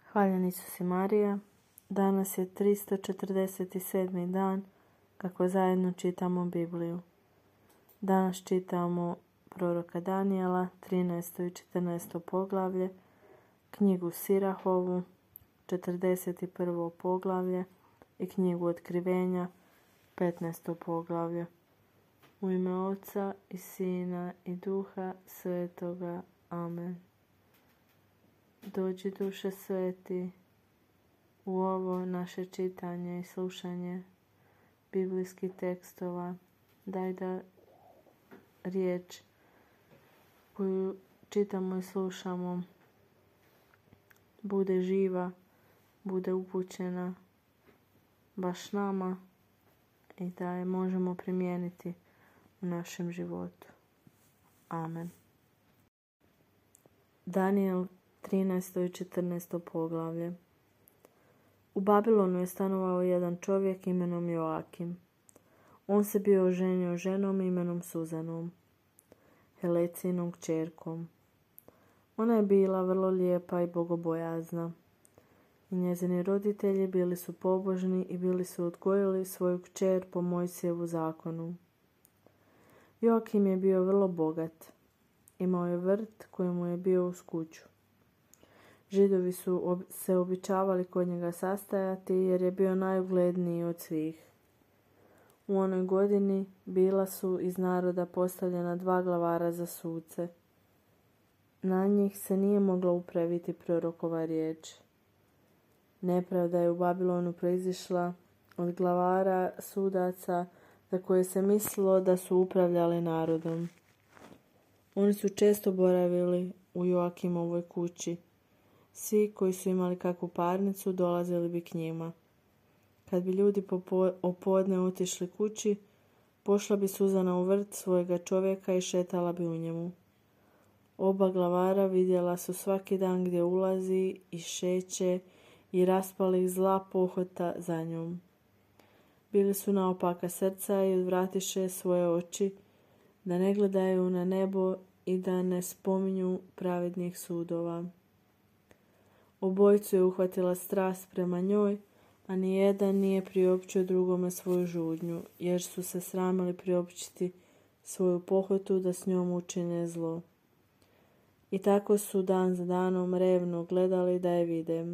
Hvaljen Isus i Marija. Danas je 347. dan kako zajedno čitamo Bibliju. Danas čitamo proroka Danijela, 13. i 14. poglavlje, knjigu Sirahovu, 41. poglavlje i knjigu Otkrivenja, 15. poglavlje. U ime Oca i Sina i Duha Svetoga. Amen. Dođi, Duše Sveti, u ovo naše čitanje i slušanje biblijskih tekstova. Daj da riječ koju čitamo i slušamo bude živa, bude upućena baš nama i da je možemo primijeniti u našem životu. Amen. Danijel, 13. i 14. poglavlje. U Babilonu je stanovao jedan čovjek imenom Joakim. On se bio oženio ženom imenom Suzanom, Helecinom kćerkom. Ona je bila vrlo lijepa i bogobojazna. I njezini roditelji bili su pobožni i bili su odgojili svoju kćer po Mojsijevu zakonu. Joakim je bio vrlo bogat. Imao je vrt koji mu je bio uz kuću. Židovi su se običavali kod njega sastajati jer je bio najugledniji od svih. U onoj godini bila su iz naroda postavljena 2 glavara za suce. Na njih se nije mogla upraviti prorokova riječ. Nepravda je u Babilonu proizišla od glavara sudaca za koje se mislilo da su upravljali narodom. Oni su često boravili u Joakimovoj kući. Svi koji su imali kakvu parnicu dolazili bi k njima. Kad bi ljudi opodne otišli kući, pošla bi Suzana u vrt svojega čovjeka i šetala bi u njemu. Oba glavara vidjela su svaki dan gdje ulazi i šeće i raspalih zla pohota za njom. Bili su naopaka srca i odvratiše svoje oči, da ne gledaju na nebo i da ne spominju pravednih sudova. Obojicu je uhvatila strast prema njoj, a nijedan nije priopćio drugome svoju žudnju, jer su se sramili priopćiti svoju pohotu da s njom učine zlo. I tako su dan za danom revno gledali da je vide.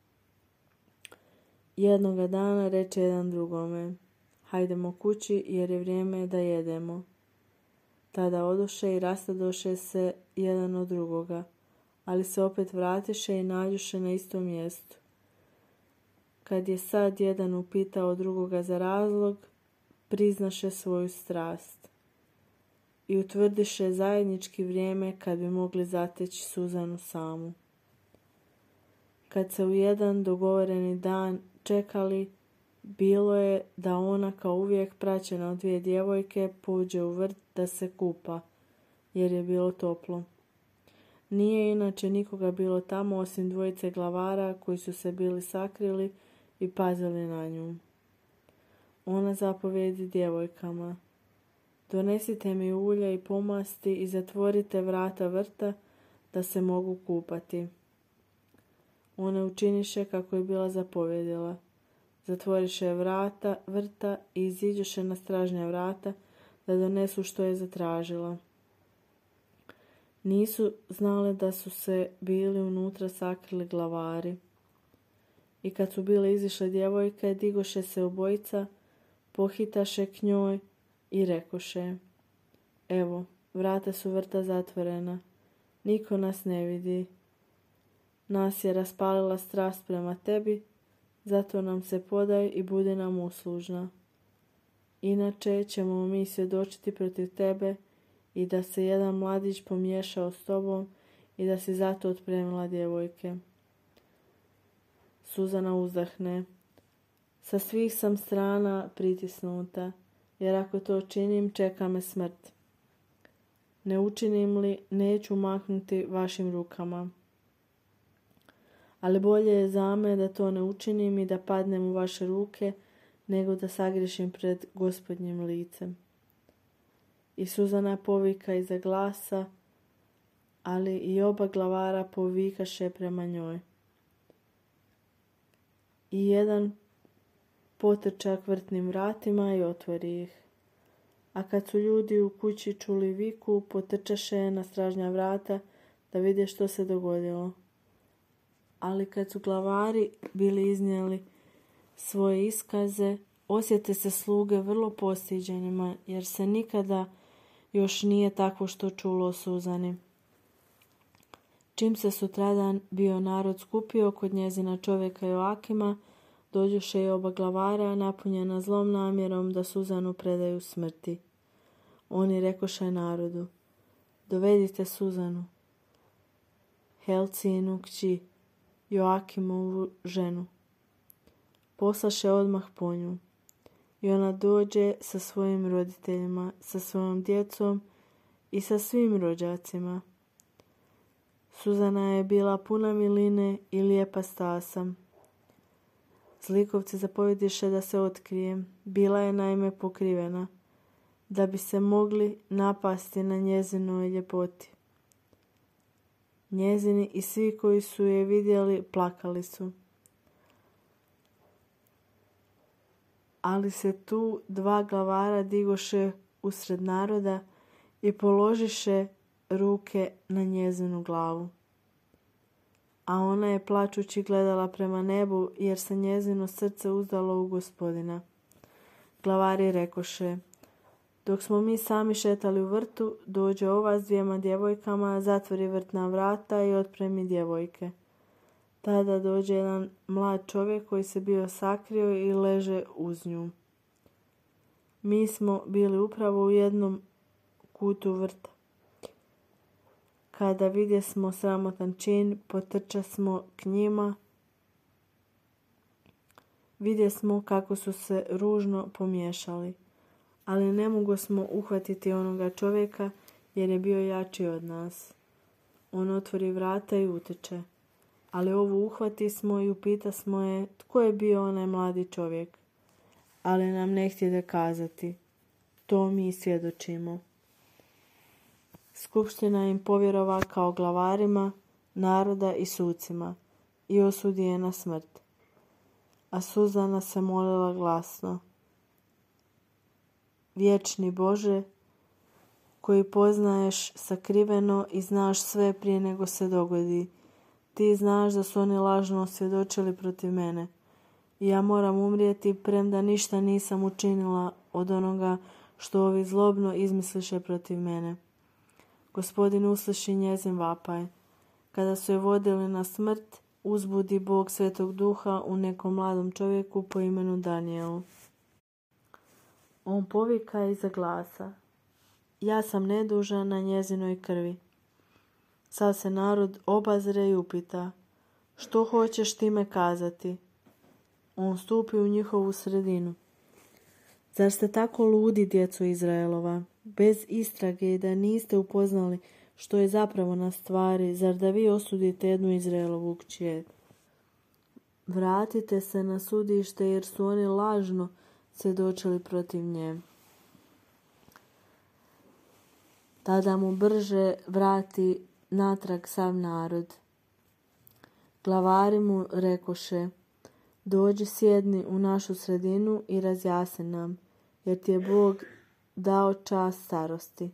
Jednoga dana reče jedan drugome: hajdemo kući jer je vrijeme da jedemo. Tada odoše i rastadoše se jedan od drugoga, ali se opet vratiše i nađuše na istom mjestu. Kad je sad jedan upitao drugoga za razlog, priznaše svoju strast i utvrdiše zajednički vrijeme kad bi mogli zateći Suzanu samu. Kad se u jedan dogovoreni dan čekali, bilo je da ona kao uvijek praćena od 2 djevojke pođe u vrt da se kupa, jer je bilo toplo. Nije inače nikoga bilo tamo osim 2 glavara koji su se bili sakrili i pazili na nju. Ona zapovjedi djevojkama: donesite mi ulje i pomasti i zatvorite vrata vrta da se mogu kupati. One učiniše kako je bila zapovjedila. Zatvoriše vrata vrta i iziđoše na stražnja vrata da donesu što je zatražila. Nisu znale da su se bili unutra sakrili glavari. I kad su bile izišle djevojke, digoše se obojica, pohitaše k njoj i rekoše: evo, vrata su vrta zatvorena, niko nas ne vidi. Nas je raspalila strast prema tebi, zato nam se podaj i budi nam uslužna. Inače ćemo mi svjedočiti protiv tebe i da se jedan mladić pomiješao s tobom i da si zato otpremila djevojke. Suzana uzdahne: sa svih sam strana pritisnuta, jer ako to činim, čeka me smrt. Ne učinim li, neću maknuti vašim rukama. Ali bolje je za me da to ne učinim i da padnem u vaše ruke, nego da sagriješim pred Gospodnjim licem. I Suzana povika iza glasa, ali i oba glavara povikaše prema njoj. i jedan potrča k vrtnim vratima i otvori ih. A kad su ljudi u kući čuli viku, potrčaše na stražnja vrata da vide što se dogodilo. Ali kad su glavari bili iznijeli svoje iskaze, osjete se sluge vrlo postiđenima, jer se nikada još nije takvo što čulo o Suzani. Čim se sutradan bio narod skupio kod njezina čovjeka Joakima, dođoše i oba glavara napunjena zlom namjerom da Suzanu predaju smrti. Oni rekoše narodu: dovedite Suzanu, Helcijinu kći, Joakimovu ženu. Poslaše odmah po nju. I ona dođe sa svojim roditeljima, sa svojom djecom i sa svim rođacima. Suzana je bila puna miline i lijepa stasa. Zlikovci zapovjediše da se otkrije. Bila je naime pokrivena, da bi se mogli napasti na njezinoj ljepoti. Njezini i svi koji su je vidjeli plakali su. Ali se tu dva glavara digoše usred naroda i položiše ruke na njezinu glavu. A ona je plačući gledala prema nebu, jer se njezino srce uzdalo u Gospodina. Glavari rekoše: dok smo mi sami šetali u vrtu, dođe ova s 2 djevojkama, zatvori vrtna vrata i otpremi djevojke. Tada dođe jedan mlad čovjek koji se bio sakrio i leže uz nju. Mi smo bili upravo u jednom kutu vrta. Kada vidjesmo sramotan čin, potrčasmo k njima. Vidjesmo kako su se ružno pomiješali, ali ne mogosmo uhvatiti onoga čovjeka jer je bio jači od nas. On otvori vrata i uteče. Ali ovu uhvatismo i upitasmo je tko je bio onaj mladi čovjek. Ali nam ne htjede kazati. To mi svjedočimo. Skupština im povjerova kao glavarima naroda i sucima i osudi je na smrt. A Suzana se molila glasno: vječni Bože, koji poznaješ sakriveno i znaš sve prije nego se dogodi, ti znaš da su oni lažno svjedočili protiv mene. I ja moram umrijeti, premda ništa nisam učinila od onoga što ovi zlobno izmisliše protiv mene. Gospodin usliši njezin vapaj. Kada su je vodili na smrt, uzbudi Bog Svetog Duha u nekom mladom čovjeku po imenu Danijelu. On povika iza glasa: ja sam nedužan na njezinoj krvi. Sad se narod obazre i upita: što hoćeš time kazati? On stupi u njihovu sredinu. Zar ste tako ludi, djeco Izraelova, bez istrage i da niste upoznali što je zapravo na stvari, zar da vi osudite jednu Izraelovu kćer? Vratite se na sudište, jer su oni lažno svjedočili protiv nje. Tada mu brže vrati natrag sav narod. Glavari mu rekoše: dođi, sjedni u našu sredinu i razjasni nam, jer ti je Bog dao čast starosti.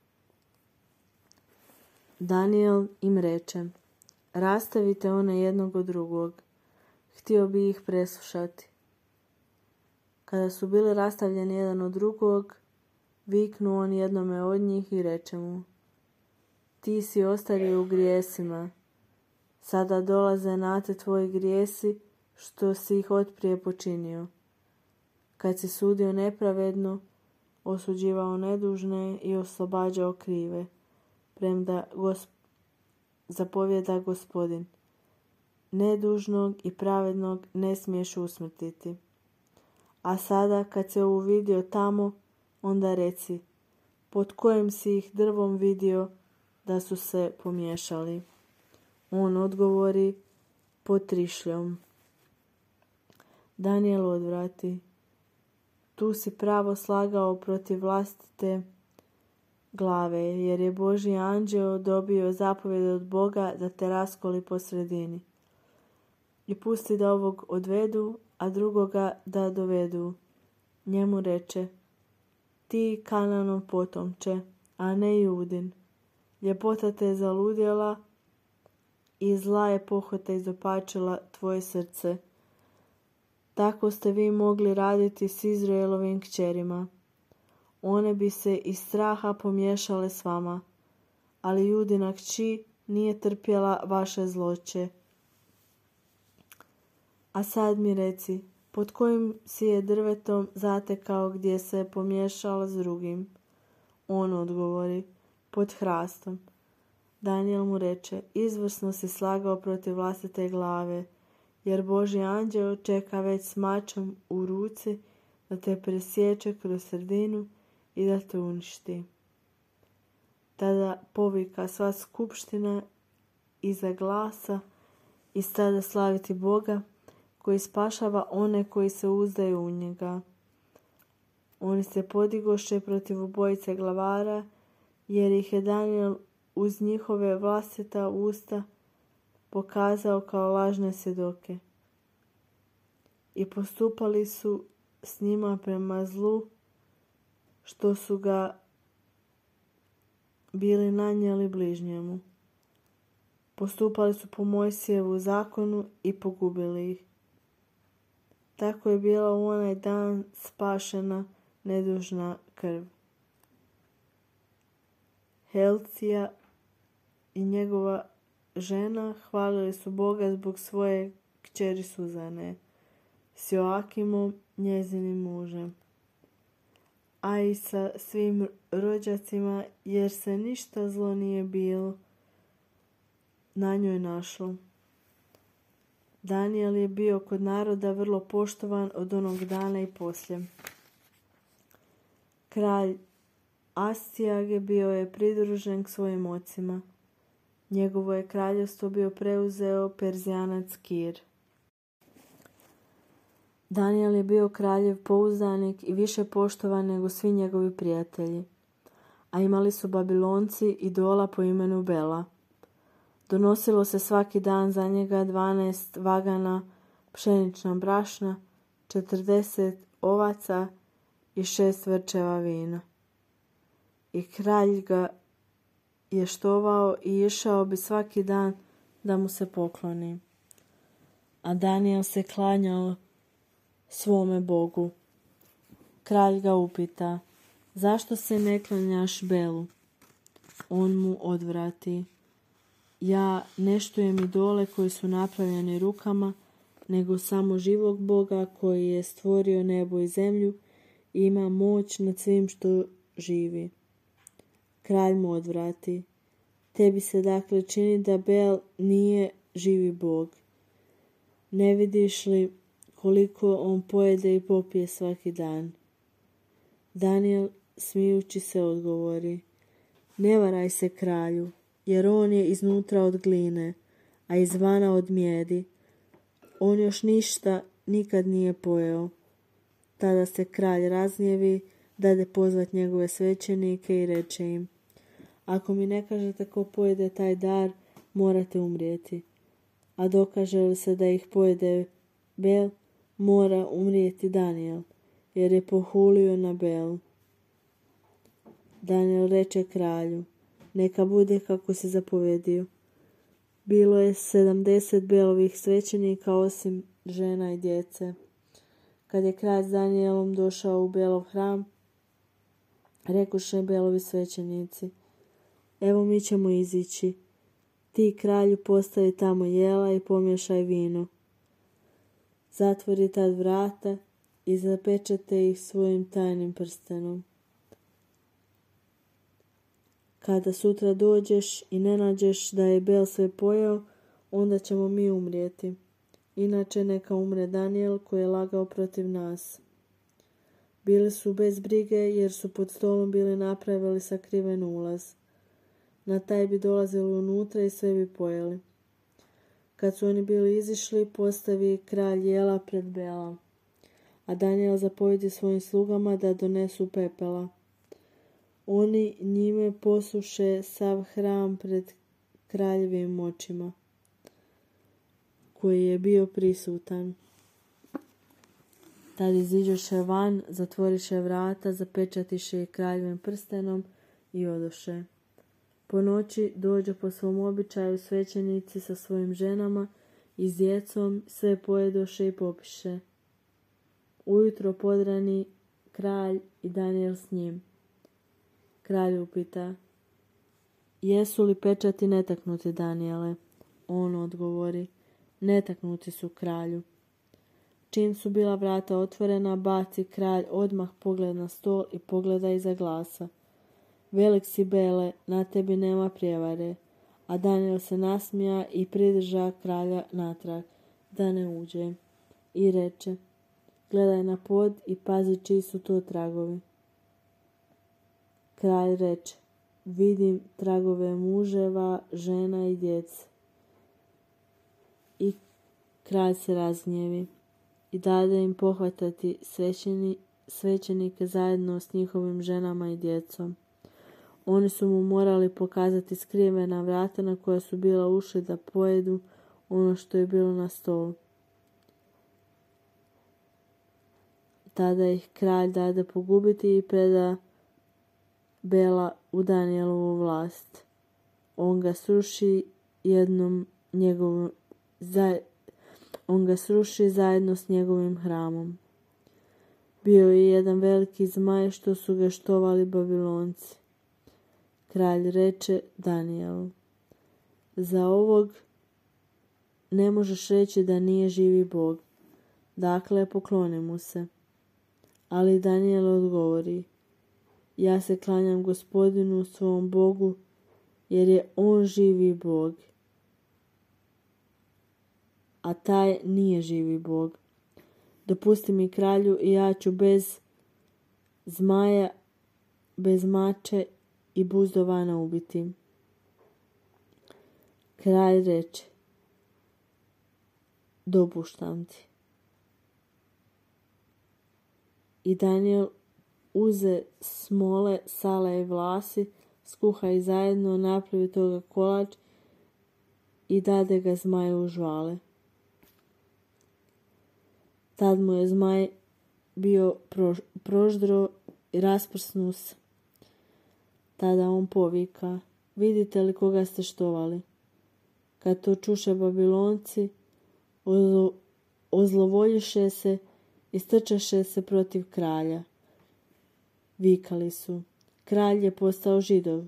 Danijel im reče: rastavite one jednog od drugog. Htio bi ih preslušati. Kada su bili rastavljeni jedan od drugog, viknu on jednome od njih i reče mu: ti si ostario u grijesima. Sada dolaze na te tvoji grijesi što si ih otprije počinio. Kad si sudio nepravedno, osuđivao nedužne i oslobađao krive, premda zapovjeda Gospodin: nedužnog i pravednog ne smiješ usmrtiti. A sada kad se ovo vidio tamo, onda reci: pod kojim si ih drvom vidio da su se pomiješali? On odgovori: pod trišljom. Danijel odvrati: tu si pravo slagao protiv vlastite glave, jer je Božji anđeo dobio zapovjed od Boga da te raskoli po sredini. i pusti da ovog odvedu, a drugoga da dovedu. Njemu reče: ti Kananov potomče, a ne Judin. Ljepota te je zaludjela i zla je pohota izopačila tvoje srce. Tako ste vi mogli raditi s Izraelovim kćerima. One bi se iz straha pomiješale s vama, ali Judina kći nije trpjela vaše zloće. A sad mi reci, pod kojim si je drvetom zatekao gdje se je pomiješala s drugim? On odgovori: pod hrastom. Danijel mu reče: izvrsno si slagao protiv vlastite glave, jer Božji anđeo čeka već s mačem u ruci da te presječe kroz sredinu i da te uništi. Tada povika sva skupština iza glasa i stada slaviti Boga, koji spašava one koji se uzdaju u njega. Oni se podigoše protiv obojice glavara, jer ih je Danijel uz njihove vlastita usta pokazao kao lažne svjedoke. I postupali su s njima prema zlu, što su ga bili nanijeli bližnjemu. Postupali su po Mojsijevu zakonu i pogubili ih. Tako je bila u onaj dan spašena nedužna krv. Helcija i njegova žena hvalili su Boga zbog svoje kćeri Suzane s Joakimom, njezinim mužem, a i sa svim rođacima, jer se ništa zlo nije bilo na njoj našlo. Danijel je bio kod naroda vrlo poštovan od onog dana i poslije. Kralj Astijage bio je pridružen k svojim ocima. Njegovo je kraljevstvo bio preuzeo Perzijanac Kir. Danijel je bio kraljev pouzdanik i više poštovan nego svi njegovi prijatelji. A imali su Babilonci idola po imenu Bela. Donosilo se svaki dan za njega 12 vagana pšenična brašna, 40 ovaca i 6 vrčeva vina. I kralj ga je štovao i išao bi svaki dan da mu se pokloni. A Danijel se klanjao svome Bogu. Kralj ga upita: zašto se ne klanjaš Belu? On mu odvrati: ja ne štujem idole koji su napravljeni rukama, nego samo živog Boga koji je stvorio nebo i zemlju i ima moć nad svim što živi. Kralj mu odvrati: tebi se dakle čini da Bel nije živi Bog. Ne vidiš li koliko on pojede i popije svaki dan? Danijel smijući se odgovori: ne varaj se kralju, jer on je iznutra od gline, a izvana od mjedi. On još ništa nikad nije pojeo. Tada se kralj razgnjevi, dade pozvat njegove svećenike i reče im: ako mi ne kažete ko pojede taj dar, morate umrijeti. A dokaže li se da ih pojede Bel, mora umrijeti Danijel, jer je pohulio na Bel. Danijel reče kralju: neka bude kako si zapovjedio. Bilo je 70 Belovih svećenika, osim žena i djece. Kad je kralj s Danijelom došao u Belov hram, rekoše Belovi svećenici: evo mi ćemo izići. Ti kralju postavi tamo jela i pomiješaj vino. Zatvori tad vrata i zapečate ih svojim tajnim prstenom. Kada sutra dođeš i ne nađeš da je Bel sve pojeo, onda ćemo mi umrijeti. Inače neka umre Danijel koji je lagao protiv nas. Bili su bez brige jer su pod stolom bili napravili sakriven ulaz. Na taj bi dolazili unutra i sve bi pojeli. Kad su oni bili izišli, postavi kralj jela pred Bela, a Danijel zapovjedi svojim slugama da donesu pepela. Oni njime posuše sav hram pred kraljevim očima. koji je bio prisutan. Tad iziđoše van, zatvoriše vrata, zapečatiše ih kraljevim prstenom i odoše. Po noći dođe po svom običaju svećenici sa svojim ženama i s djecom, sve pojedoše i popiše. Ujutro podrani kralj i Danijel s njim. Kralj upita: jesu li pečati netaknuti, Danijele? On odgovori: netaknuti su, kralju. Čim su bila vrata otvorena, baci kralj odmah pogled na stol i pogleda iza glasa. Velik si, Bele, na tebi nema prijevare. A Danijel se nasmija i pridrža kralja natrag, da ne uđe. I reče: gledaj na pod i pazi čiji su to tragovi. Kralj reče: vidim tragove muževa, žena i djece. I kralj se razgnjevi i dade im pohvatati svećenike zajedno s njihovim ženama i djecom. Oni su mu morali pokazati skrivena vrata na koja su bila ušli da pojedu ono što je bilo na stolu. Tada ih kralj dade pogubiti i preda Bela u Danijelovu vlast. On ga sruši zajedno s njegovim hramom. Bio je jedan veliki zmaj što su ga štovali Babilonci. Kralj reče Danijelu: za ovog ne možeš reći da nije živi Bog, dakle pokloni mu se. Ali Danijel odgovori: ja se klanjam Gospodinu svom Bogu, jer je on živi Bog, a taj nije živi Bog. Dopusti mi, kralju, i ja ću bez zmaja, bez mače i buzdovana ubiti. Kralj reče: dopuštam ti. I Danijel uze smole, sala i vlasi, skuha ih zajedno, napravi toga kolač i dade ga zmaju u žvale. Tad mu je zmaj bio proždro i rasprsnu se. Tada on povika: vidite li koga ste štovali? Kad to čuše Babilonci, ozlovoljiše se i strčaše se protiv kralja. Vikali su: kralj je postao Židov.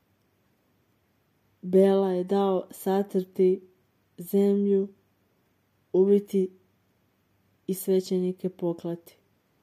Bela je dao satrti zemlju, ubiti i svećenike poklati.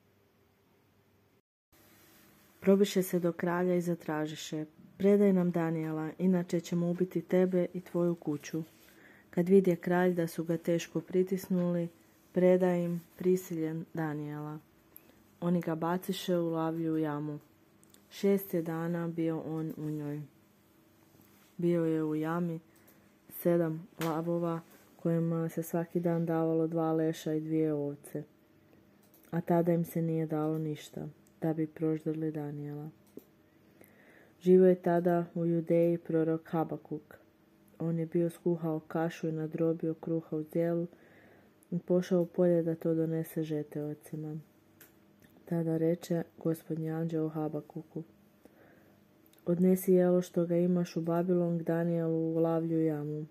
Probiše se do kralja i zatražiše: predaj nam Danijela, inače ćemo ubiti tebe i tvoju kuću. Kad vidje kralj da su ga teško pritisnuli, predaj im prisiljen Danijela. Oni ga baciše u lavlju jamu. 6 je dana bio on u njoj. Bio je u jami 7 lavova, kojima se svaki dan davalo 2 leša i 2 ovce. A tada im se nije dalo ništa, da bi proždrli Danijela. Živo je tada u Judeji prorok Habakuk. On je bio skuhao kašu i nadrobio kruha u zdjelu i pošao u polje da to donese žeteocima. Tada reče Gospodnji anđeo Habakuku: odnesi jelo što ga imaš u Babilon k Danijelu u lavlju jamu.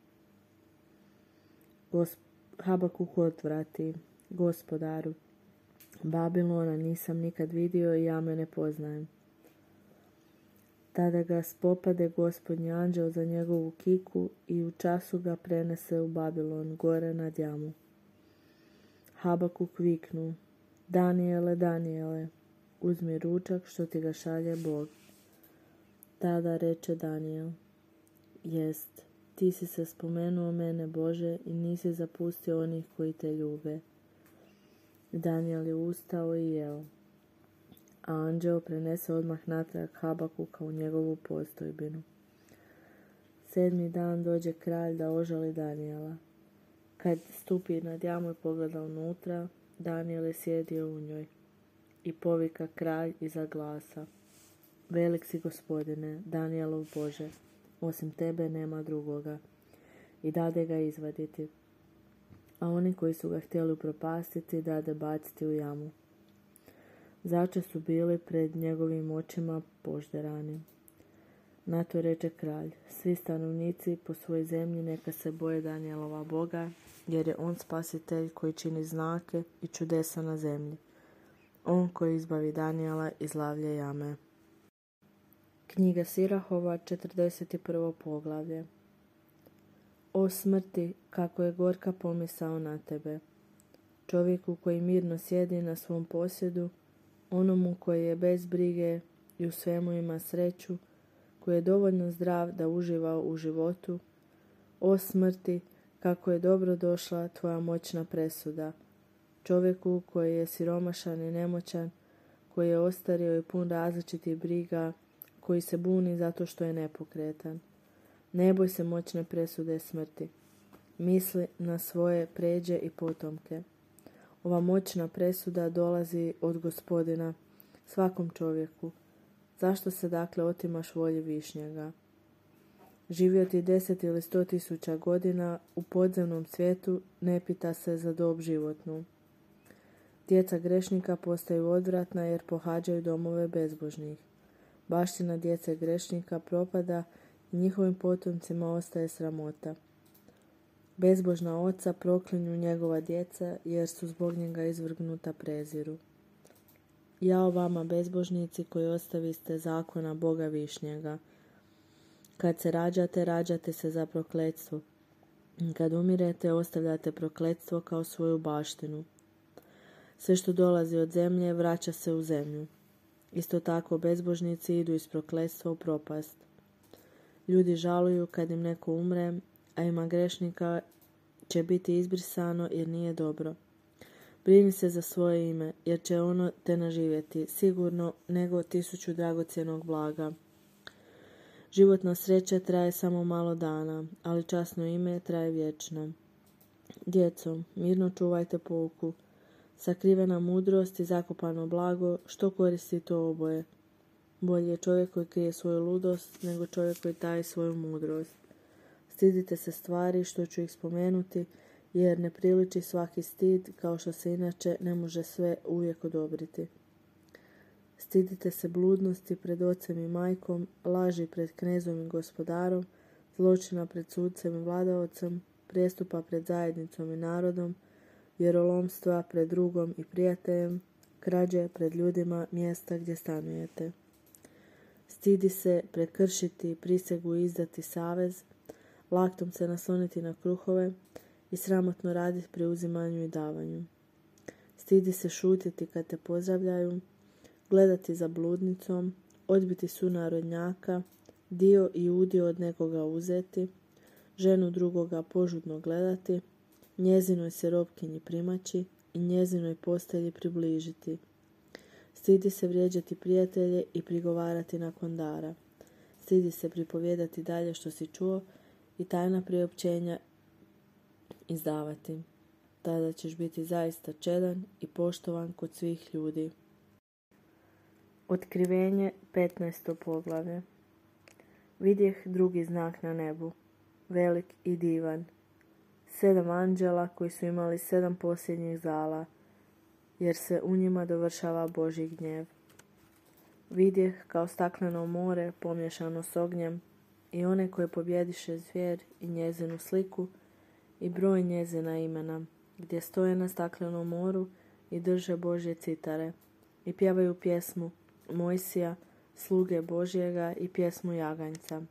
Habakuk odvrati: Gospodaru, Babilona nisam nikad vidio i ja me ne poznajem. Tada ga spopade Gospodnji anđeo za njegovu kiku i u času ga prenese u Babilon, gore nad jamu. Habakuk viknu: Danijele, Danijele, uzmi ručak što ti ga šalje Bog. Tada reče Danijel: jest, ti si se spomenuo mene, Bože, i nisi zapustio onih koji te ljube. Danijel je ustao i jeo, a anđeo prenese odmah natrag Habakuka u njegovu postojbinu. 7. dan dođe kralj da ožali Danijela. Kad stupi nad jamu i pogleda unutra, Danijel je sjedio u njoj. I povika kralj iza glasa: velik si, Gospodine, Danijelov Bože, osim tebe nema drugoga. I dade ga izvaditi. a oni koji su ga htjeli upropastiti dade baciti u jamu. Začas su bili pred njegovim očima požderani. Na to reče kralj: svi stanovnici po svojoj zemlji neka se boje Danijelova Boga, jer je on spasitelj koji čini znake i čudesa na zemlji. On koji izbavi Danijela iz lavlje jame. Knjiga Sirahova, 41. poglavlje. O smrti, kako je gorka pomisao na tebe, čovjeku koji mirno sjedi na svom posjedu, onomu koji je bez brige i u svemu ima sreću, koji je dovoljno zdrav da uživa u životu. O smrti, kako je dobro došla tvoja moćna presuda, čovjeku koji je siromašan i nemoćan, koji je ostario i pun različitih briga, koji se buni zato što je nepokretan. Ne boj se moćne presude smrti. Misli na svoje pređe i potomke. Ova moćna presuda dolazi od Gospodina svakom čovjeku. Zašto se dakle otimaš volji višnjega? Živio ti 10 ili 100.000 godina u podzemnom svijetu, ne pita se za dob životnu. Djeca grešnika postaju odvratna jer pohađaju domove bezbožnih. Baština djece grešnika propada i njihovim potomcima ostaje sramota. Bezbožna oca proklinju njegova djeca jer su zbog njega izvrgnuta preziru. Jao vama bezbožnici koji ostaviste zakona Boga višnjega. Kad se rađate, rađate se za prokletstvo. Kad umirete, ostavljate prokletstvo kao svoju baštinu. Sve što dolazi od zemlje vraća se u zemlju. Isto tako bezbožnici idu iz prokletstva u propast. Ljudi žaluju kad im neko umre, a ima grešnika će biti izbrisano jer nije dobro. Brini se za svoje ime, jer će ono te naživjeti, sigurno nego 1000 dragocjenog blaga. Životna sreća traje samo malo dana, ali časno ime traje vječno. Djeco, mirno čuvajte pouku. Sakrivena mudrost i zakopano blago, što koristi to oboje? Bolje je čovjek koji krije svoju ludost, nego čovjek koji taji svoju mudrost. Stidite se stvari što ću ih spomenuti, jer ne priliči svaki stid, kao što se inače ne može sve uvijek odobriti. Stidite se bludnosti pred ocem i majkom, laži pred knezom i gospodarom, zločina pred sudcem i vladaocem, prijestupa pred zajednicom i narodom, vjerolomstva pred drugom i prijateljem, krađe pred ljudima mjesta gdje stanujete. Stidi se prekršiti prisegu i izdati savez, laktom se nasloniti na kruhove i sramotno raditi pri uzimanju i davanju. Stidi se šutiti kad te pozdravljaju, gledati za bludnicom, odbiti sunarodnjaka, dio i udio od nekoga uzeti, ženu drugoga požudno gledati, njezinoj se robkinji primaći i njezinoj postelji približiti. Stidi se vrijeđati prijatelje i prigovarati nakon dara. Stidi se pripovijedati dalje što si čuo i tajna priopćenja izdavati. Tada ćeš biti zaista čedan i poštovan kod svih ljudi. Otkrivenje, 15. poglavlje. Vidjeh drugi znak na nebu, velik i divan. 7 anđela koji su imali 7 posljednjih zala, jer se u njima dovršava Božji gnjev. Vidjeh kao stakleno more pomiješano s ognjem i one koje pobjediše zvijer i njezinu sliku i broj njezina imena, gdje stoje na staklenom moru i drže Božje citare i pjevaju pjesmu Mojsija, sluge Božjega i pjesmu jaganjca.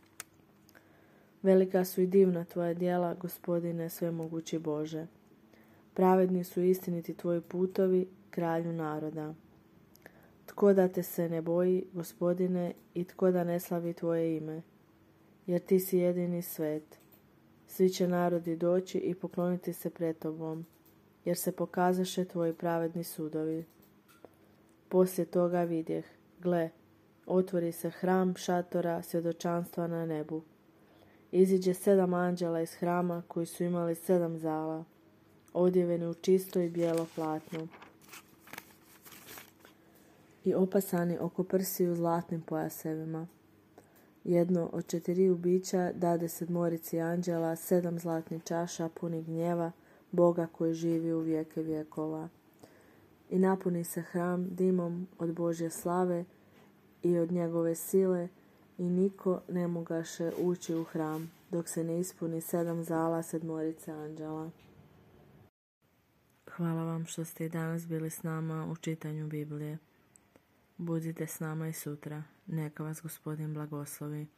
Velika su i divna tvoja djela, Gospodine svemogući Bože. Pravedni su istiniti tvoji putovi, kralju naroda. Tko da te se ne boji, Gospodine, i tko da ne slavi tvoje ime? Jer ti si jedini svet. Svi će narodi doći i pokloniti se pred tobom, jer se pokazaše tvoji pravedni sudovi. Poslije toga vidjeh, gle, otvori se hram šatora svjedočanstva na nebu. Iziđe 7 anđela iz hrama koji su imali 7 zala, odjeveni u čisto i bijelo platno i opasani oko prsiju zlatnim pojasevima. Jedno od 4 bića dade 7 anđela 7 zlatnih čaša puni gnjeva, Boga koji živi u vijeke vjekova. I napuni se hram dimom od Božje slave i od njegove sile, i niko ne mogaše ući u hram, dok se ne ispuni 7 zala 7 anđela. Hvala vam što ste i danas bili s nama u čitanju Biblije. Budite s nama i sutra. Neka vas Gospodin blagoslovi.